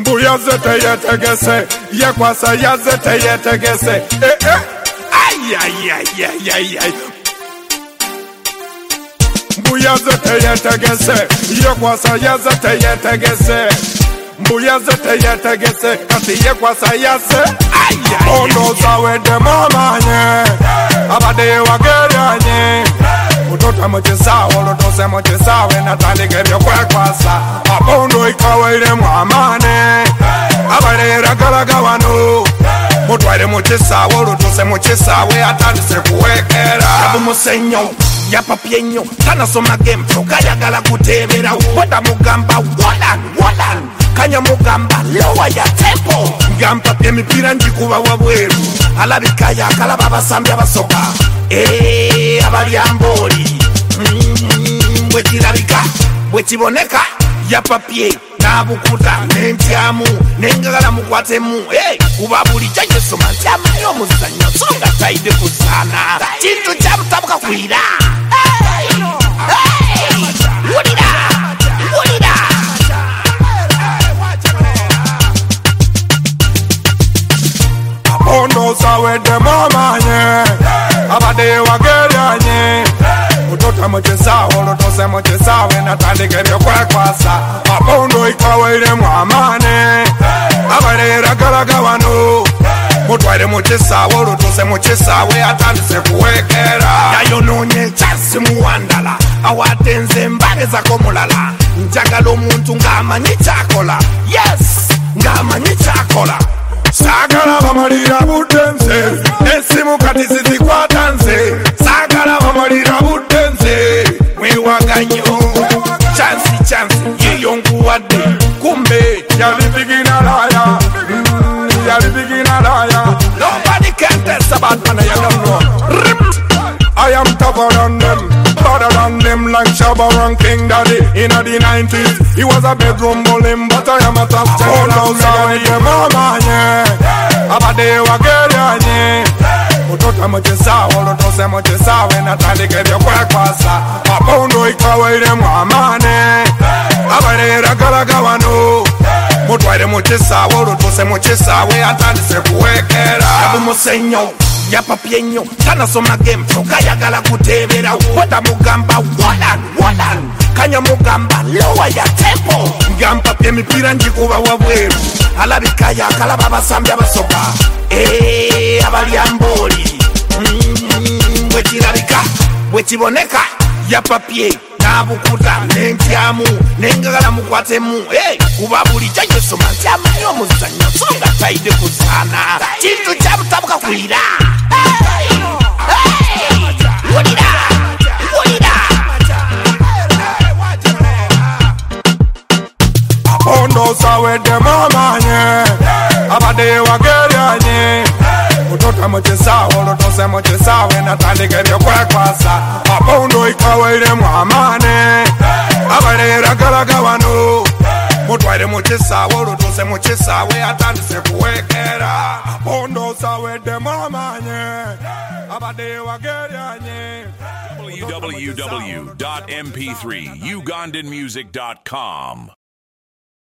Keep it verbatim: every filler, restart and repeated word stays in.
Mbuya zete yetegese, yekwasa yazete yetegese. Eh eh, ay ay ay ay ay ay. Mbuya zete yetegese, yekwasa yazete yetegese. Mbuya zete yetegese, kati yekwasa yase. Ay ay. Ono sawe de mama nye, abade wagera nye. Utota mochesa, olotose mochesa, wenatali gebyo kwekwasa. Abondo ikawa ile mwamane, abade ragalaga wano. Mutwaire mochesa, olotose mochesa, we atandise kuwekera. Yabu musenyo, yapa pienyo, tana soma game, kaya gala kutebera. Wada mugamba, walan, walan. Kanya mugamba, lowa ya tempo. Gamba pia mipira njikuwa wabweru. Alabikaya, kalababa sambia basoka. Eh, abali amboli. Mm, Bwetirabika, bwetiboneka. Yapapie, nabukuta, nentiamu. Nengagala mukwatemu. Eh, kubabuli jaje soma. Tiama yo muzanyo, songa taide kuzana. Chintu chamu tabuka kuira. Hey, hey, wudida, wudida. Abondo sawe de mama nye, abade wagera nye. Utota mochesa, olotose mochesa, wenatali gebyo kwekwasa. Abondo ikawa ile mwamane, abade ragalaga wano. Mutwaire mochesa, olotose mochesa, we atandise kuwekera. Yayo nonye chasi muwandala, awatenze mbale za komulala. Njagala omuntu ngamanyi chakola, yes, ngamanyi chakola. Sagala bamalira butenze, esimu kati zizikwatanze. Sagala bamalira butenze, mwewaganyo. Chansi chansi, yiyongu wade. Kumbe, yalipigina laya, mm, yalipigina laya. Nobody can test about man, I don't know. I am tougher than them, better than them, like Shabba and King Daddy. In the nineties, he was a bedroom bully, but I am a top ten. Oh, now sorry, your mama, yeah. Abade wagera, yeah. Utota mochesa, olotose mochesa, wenatali gebyo kwekwasa. Abondo ikawa ile mwamane, abade ragalaga wano. Mutwaire mochesa, olotose mochesa, we atandise kuwekera. Yabu musenyo, yapa pienyo, tana soma game, kaya gala kutebera. Wada mugamba, walan, walan. Kanya mugamba, lowa ya tempo. Gamba pia mipira njikuwa wabweru. Alabikaya, kalababa sambia basoka. Eh, abali amboli. Mm, Bwetirabika, bwetiboneka. Yapa pie, nabukuta, nentiamu. Nengagala mukwatemu. Eh, kubabuli jaje soma. Tiama yo muzanyo, songa taide kuzana. Chintu chamu tabuka kuira. Hey, hey, wudida, wudida. Abondo sawe de mama nye, abade wagera nye. Utota mochesa, olotose mochesa, wenatali gebyo kwekwasa. Abondo ikawa ile mwamane, abade ragalaga wano. Mutwaire mochesa, olotose mochesa, we atandise kuwekera. Abondo sawe de mama nye, abade wagera nye. w w w dot m p three ugandan music dot com